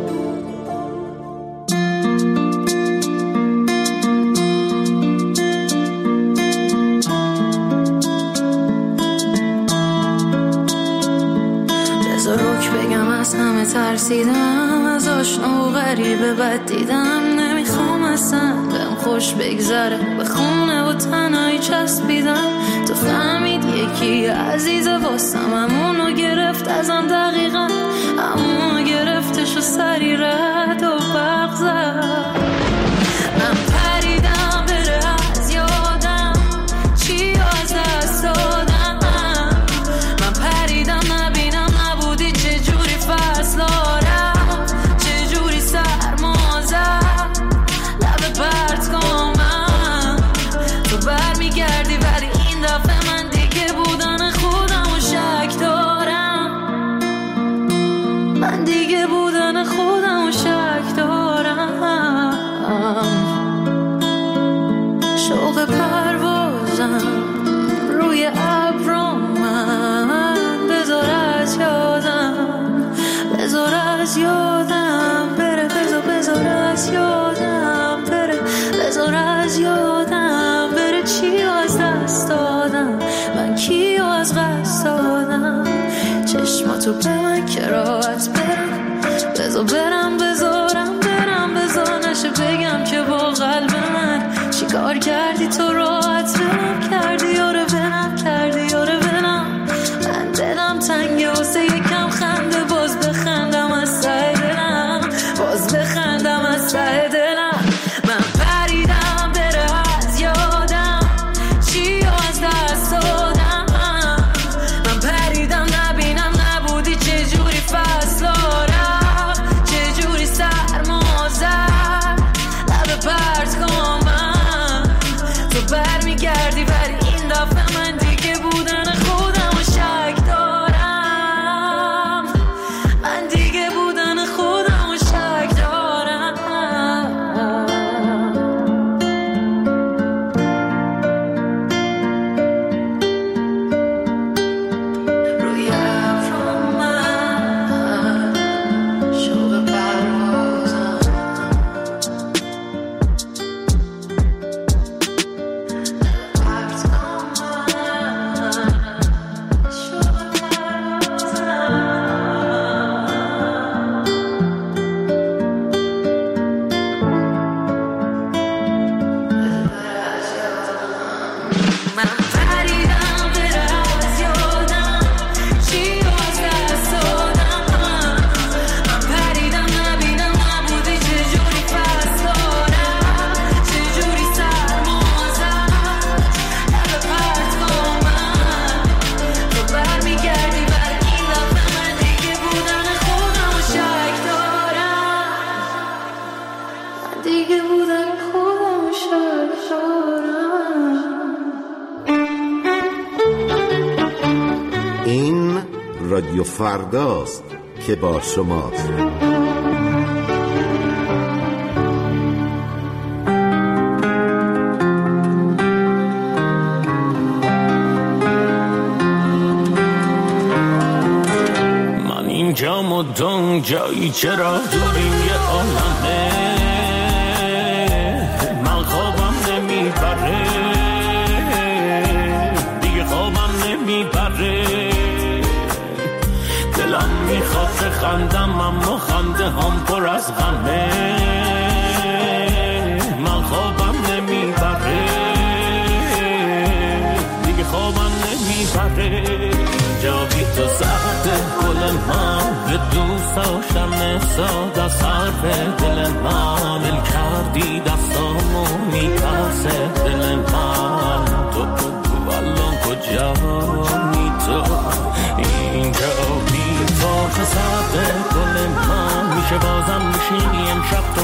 بذار روک بگم از همه ترسیدم، از آشنا و غریبه بد دیدم. نمیخوام اصلا بهم خوش بگذره، به خونه و تنهایی چسبیدم. تو فهمید یکی عزیزه واسم، همونو گرفت ازم دقیقا، همونو گرفتش و سری رد و برق زد. من پریدم بره از یادم، چی از دست دادم. من پریدم نبینم نبودی چجوری فصلارم، چجوری سرما زد لب پرت کنم. تو برمیگردی ولی این دفعه من دیگه بودن خودم و شک دارم. من دیگه بودن خودم و شک دارم. شوق پروازم روی ابرام، من بذار از یادم، بذار از یادم بره. بذار از یادم بره، بذار از یادم بره. چی از دست دادم من، کی از قصد دادم. چشماتو به من که راحت برم، بذار برم بذارم برم. بذار نشه بگم که با قلب من چی کار کردی تو، راحت برم کردی یاره برم کردی یاره برم. من دلم تنگه واسه یکم خنده، باز بخندم از ته دلم، باز بخندم از ته دلم. من پریدم بره از یادم، چی از دست دادم. من پریدم نبینم نبودی چجوری فصلارم، چجوری سرما زد لب پرت کنم. تو برمیگردی ولی این دفعه من دیگه بودن خودم و شک دارم. من دیگه بودن خودم و شک دارم. روی ابرام من شوق پروازم. رادیو فرداست که با شماست. من اینجام و دون جایی چرا دوریم یه عالمه، من خوابم نمیبره دیگه، خوابم نمیبره. دلم میخواد خندم اما خنده هم پر از غمه، من خوابم نمیبره دیگه، خوابم نمیبره. جا بی تو سخته گل من، به دوست داشتم نساد از حرف دل من، دل کردی دستامو میترسه دل من، تو الان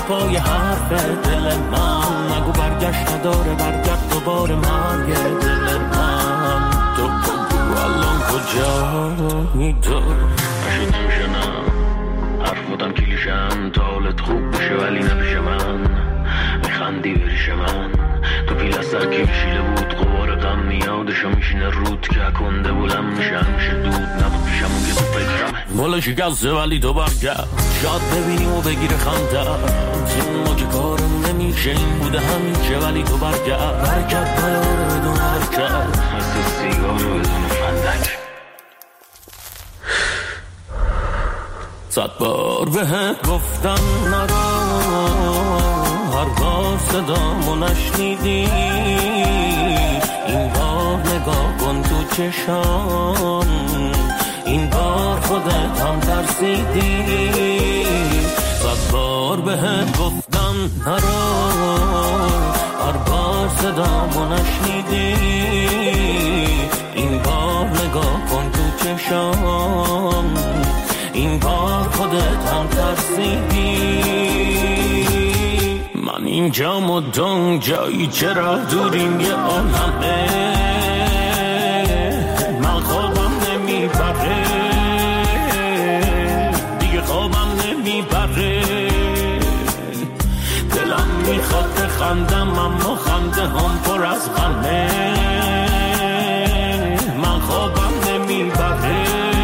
پای حرف دل من. نگو برگشت نداره، برگرد دوباره مرگ دل من. تو الان کجایی تو؟ نشد میشنم حرفاتم کلیشم، تا حالت خوب بشه ولی نمیشه. من میخندی بریش من تو پیل از سر که بشیله بود، قوار غم میادشو میشینه رود که کنده بلم میشه. همیشه دود نبود پیشم اون که تو فکرم والا شکسته ولی تو برگرد، شاد ببینی و بگیره خنده. ما که کارم نمیشه این بوده همیشه ولی تو برگرد بیاره بدون حرکت مثل سیگار رو بدون فندک. 100 بار بهت گفتم نرو، هر بار صدامو نشنیدی. این بار نگاه کن تو چشام، این بار خودت هم ترسیدی. 100 بار بهت گفتم نرو، هر بار صدامو نشنیدی. این بار نگاه کن تو چشام، این بار خودت هم ترسیدی. من اینجا مدام جایی چرا دوریم یه عالمه. من خوابم نمیبره دیگه، خوابم نمیبره. دلم میخواد بخندم اما خنده هم پر از غمه. من خوابم نمیبره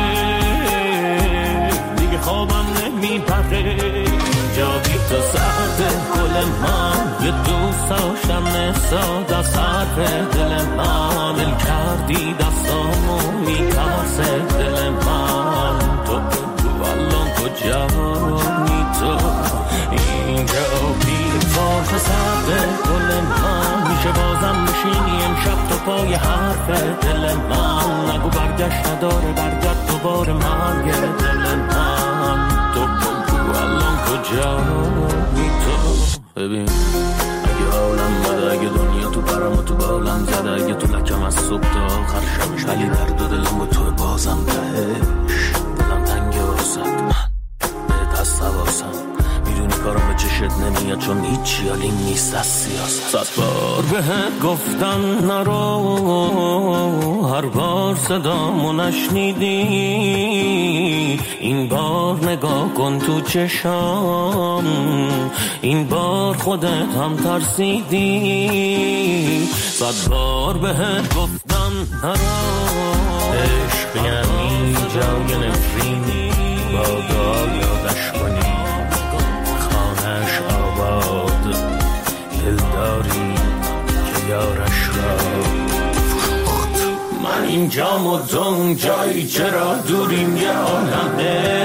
دیگه، خوابم نمیبره. جا بی تو سرد گل من، یه دوست داشتم ساده سرد دل من. دل کردی دستامو میکاسه دل من. تو الان کجایی تو؟ اینجا بی تو سرد گل من، میشه بازم بشینی امشب تو پای حرف دل من. نگو برگشت نداره، برگرد دوباره مرگ دل من. تو الان کجایی تو؟ ببین اگه حالم بده، اگه دنیا تو برم و تو بالم زده، اگه تو لکم از صبح تا آخر شبش، ولی درد و دلم با تو بازم تهش. دلم تنگه واسد، من بهت از حواسم، میدونی کارم به چشت نمیاد چون هیچی حالی نیست از سیاست. 100 بار بهت گفتم نرو، هر بار صدامو نشنیدی. این بار نگاه کن تو چشام، این بار خودت هم ترسیدی. 100 بار بهت گفتم نرو، عشق یعنی جای نفرینی، با دعا یادش کنی خانهش آباد. دلداری که یارش را فروخت. من اینجا مدام جایی چرا دوریم یه عالمه.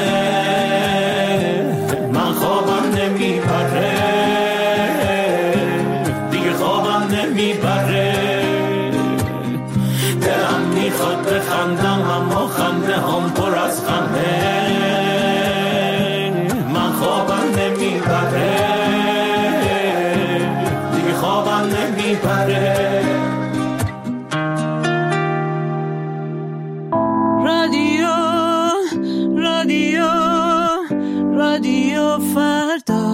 من خوابم نمیبره دیگه، خوابم نمیبره. دلم میخواد بخندم اما خنده هم پر از غمه. من خوابم نمیبره دیگه، خوابم نمیبره. رادیو فردا.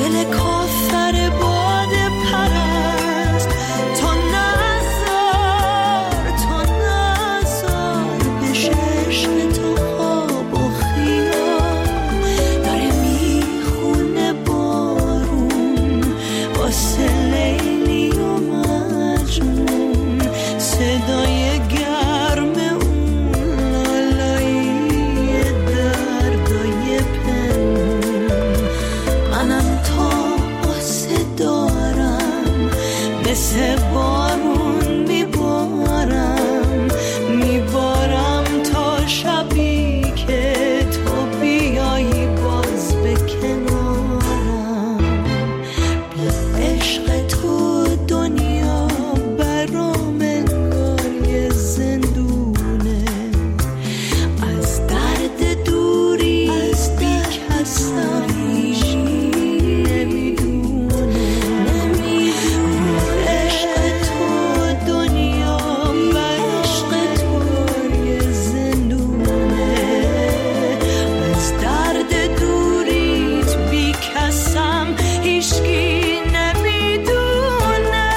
دل کافر باد پرست تا نزار بشه عشق تو خواب و خیال داره میخونه بارون واسه لیلی و مجنون صدای گرم اون لالایی دردای پنهون منم تا آسه دارم مثل بارون میبارم تا شبی که تو بیایی باز به کنارم بی عشق تو دنیا برام انگار یه زندونه از درد دوری بی کسم نمیدونه عشق تو دنیا بر عشق تو یه زندونه از درد دوریت بی کسم هیچکی نمیدونه.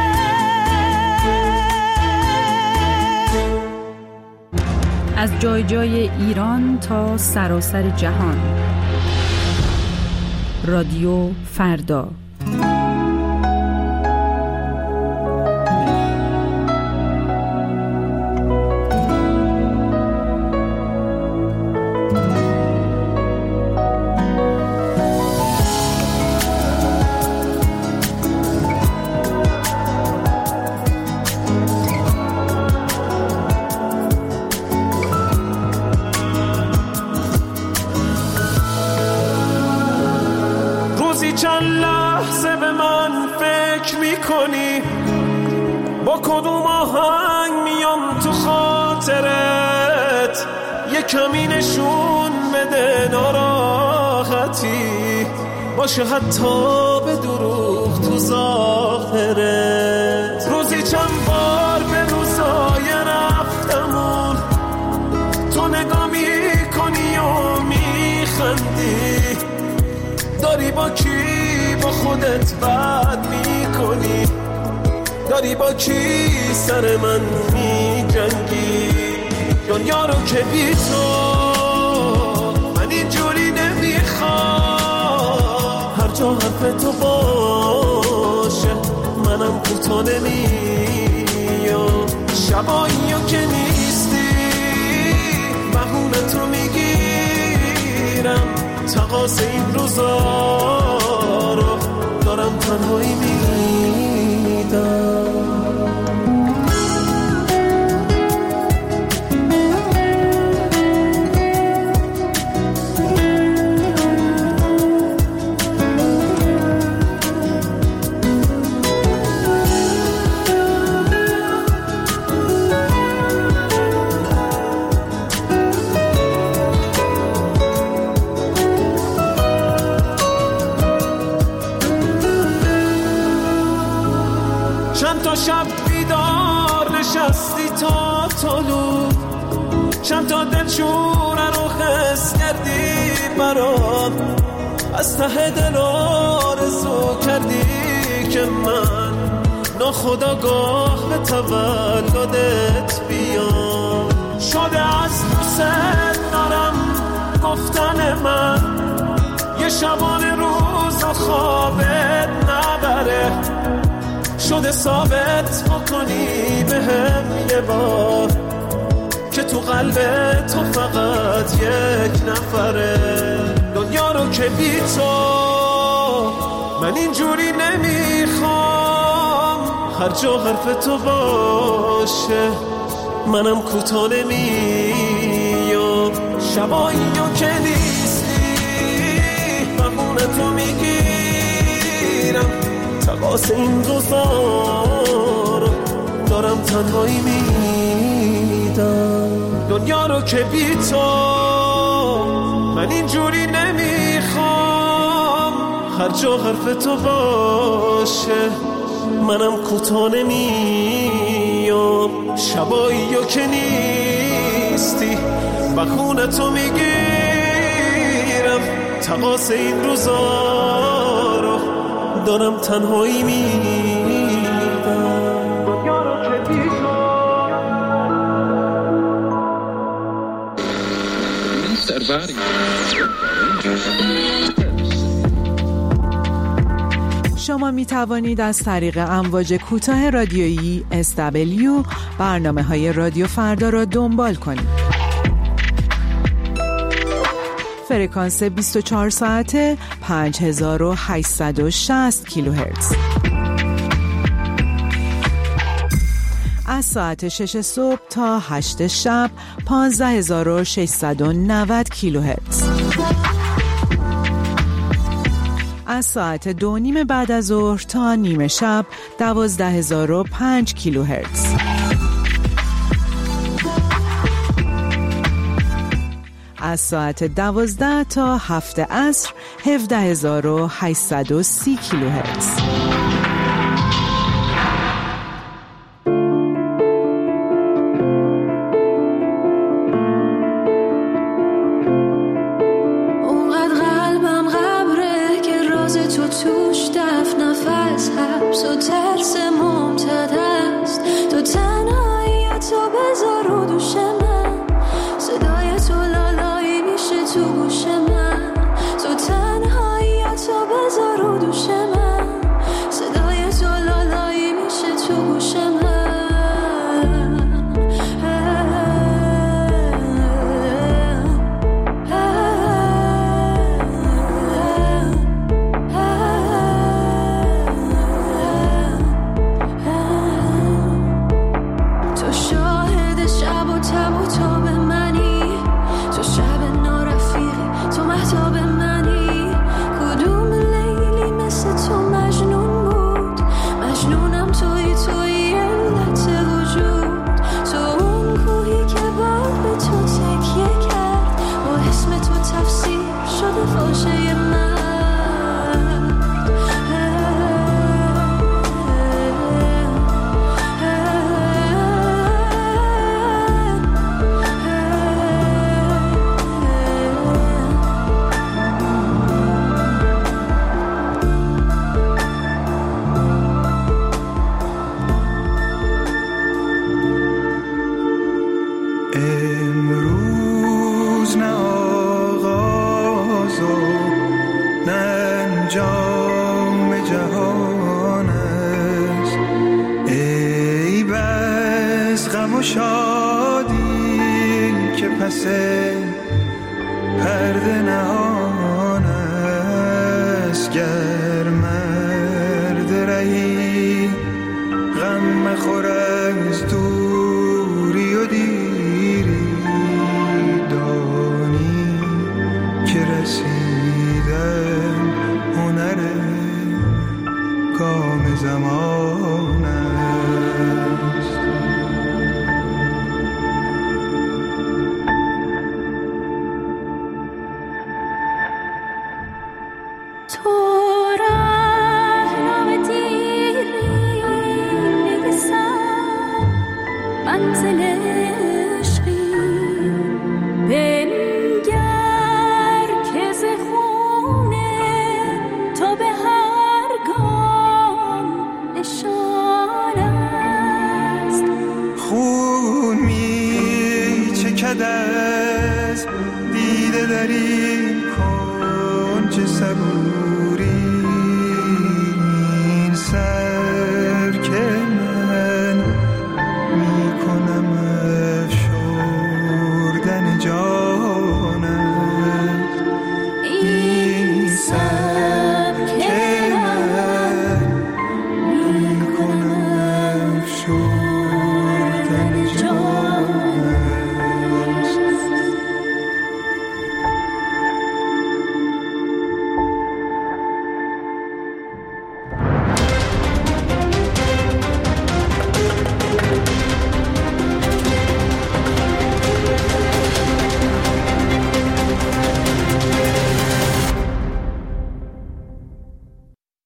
از جای جای ایران تا سراسر جهان. رادیو فردا. روزی چند لحظه به من فکر میکنی با کدوم آهنگ میام تو خاطرت یه کمی نشون بده ناراحتی باشه حتی به دروغ تو ظاهرت. روزی چند بار به روزای رفتمون تو نگاه میکنی و میخندی داری با کی با خودت بد میکنی داری با کی سر من میجنگی دنیا رو که بی تو من اینجوری نمیخوام هر جا حرف تو باشه منم کوتا نمیام شباییو که نیستی بهونه تو میگیرم تقاس این روزا رو دارم تنهایی میدم. چند تا شب بیدار نشستی تا طلوع چند تا دلشونه رو خس کردی برام از ته دل آرزو کردی که من ناخودآگاه به تولدت بیام شده از دوست دارم گفتن من یه شبانه روز و خوابت نبره شده ثابت بکنی بهم یه بار که تو قلب تو فقط یک نفره دنیا رو که بی تو من اینجوری نمیخوام هر جا حرف تو باشه منم کوتا نمیام شباییو که نیستی بهونه تو میگیرم تقاس این روزا رو دارم تنهایی میدم دنیا رو که بی تو من اینجوری نمیخوام هر جا حرف تو باشه منم کوتا نمیام شباییو که نیستی بخونه تو میگیرم تقاس این روزا رو دارم تنهایی میدم. شما می توانید از طریق امواج کوتاه رادیویی SW برنامه‌های رادیو فردا را دنبال کنید. فرکانس 24 ساعته 5860 کیلوهرتز. از ساعت 6 صبح تا 8 شب 15690 کیلوهرتز. از ساعت 2:30 بعد از ظهر تا نیمه شب 12005 کیلوهرتز. از ساعت 12 تا 7 عصر 17830 کیلوهرتز. زمان